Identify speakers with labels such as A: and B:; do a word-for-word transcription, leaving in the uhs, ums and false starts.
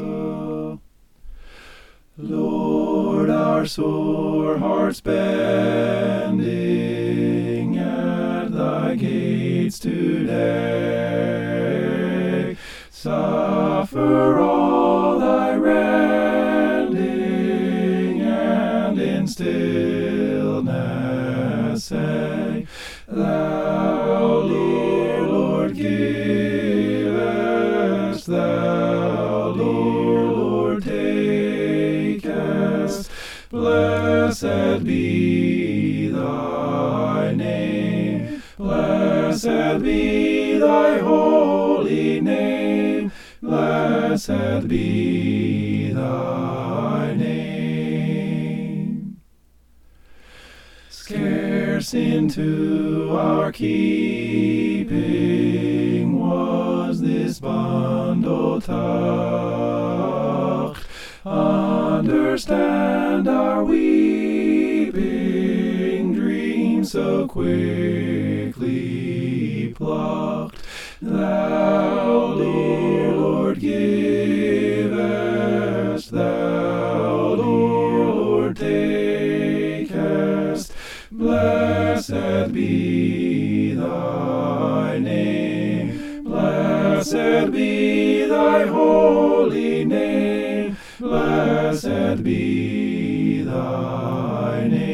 A: Lord, our sore hearts bending at thy gates today, suffer all thy rending, and in stillness say, Thou, dear Lord, givest, Thou, dear Lord, takest. Blessed be thy name, blessed be thy holy name, blessed be thy name. Scarce into our keeping was this bundle tucked. Understand our weeping dreams so quickly plucked. Thou, dear Lord, givest, Thou, dear Lord, takest. Blessed be thy name, blessed be thy holy name, blessed be thy name.